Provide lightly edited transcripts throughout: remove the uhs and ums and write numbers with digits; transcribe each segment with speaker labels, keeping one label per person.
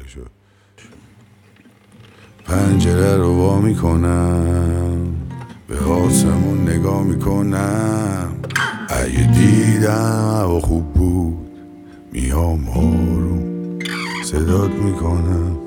Speaker 1: شد. پنجره رو وا میکنم، به آسمون نگاه میکنم. اگه دیدم هوا خوب بود میام آروم صدات میکنم.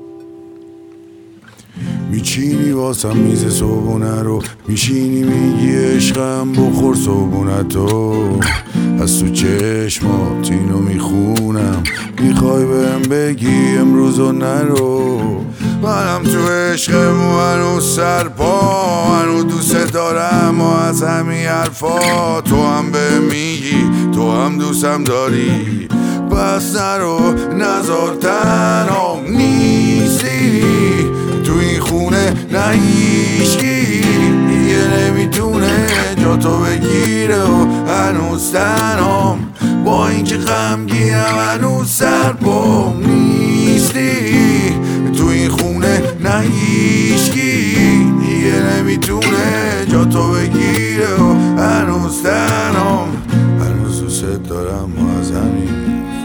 Speaker 1: میچینی واسم میز صبحونه رو، میشینی میگی عشقم بخور صبحونتو. از تو چشمات اینو میخونم، میخوای بهم بگی امروزو نرو. منم تو عشقم و هنوز سرپا، هنوز دوست دارم و از همین حرفا. تو هم به میگی تو هم دوستم داری، پس نرو نزار تنهام نیستی. تو این خونه نه هیچکی دیگه نمیتونه جا تو بگیره و هنوز تنهام. با اینکه غمگینم هنوز سرپام نیستی. تو این خونه نه هیچکی دیگه نمیتونه جا تو بگیره و هنوز تنهام. هنوز دوست دارم و از همین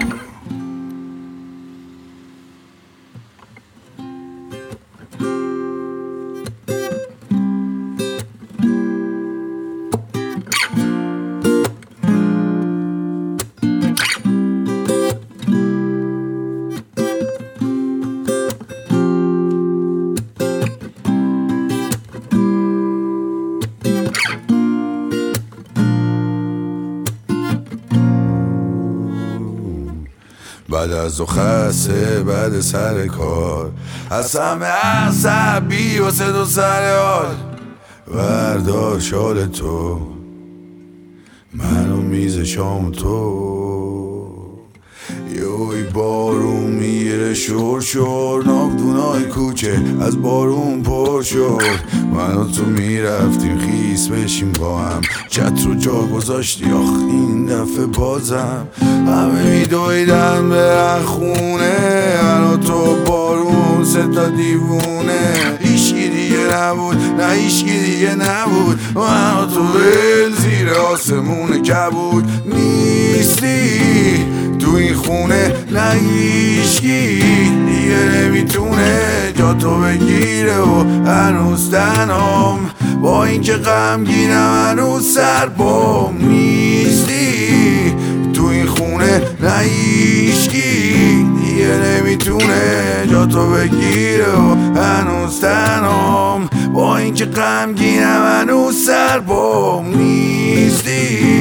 Speaker 1: بعد از دو خسته بعد سر کار، از همه عصبی واسه دو سر حال. بردار شال تو منو میز شام تو. یوی بارون میگیره شور شور، ناودونای کوچه از بارون پر شد. من و تو میرفتیم خیس بشیم با هم، چت رو جا گذاشتی آخ این دفعه بازم. همه میدویدن برن خونه، من و تو بارون سه تا دیوونه. هیچکی دیگه نبود نه هیچکی دیگه نبود، من و تو ول زیر آسمون کبود نیستی. تو این خونه نه هیچکی دیگه نمیتونه جا تو بگیره و هنوز تنهام. با اینکه غمگینم هنوز سرپام نیستی. تو این خونه نه هیچکی دیگه نمیتونه جا تو بگیره و هنوز تنهام. با اینکه غمگینم هنوز سرپام نیستی.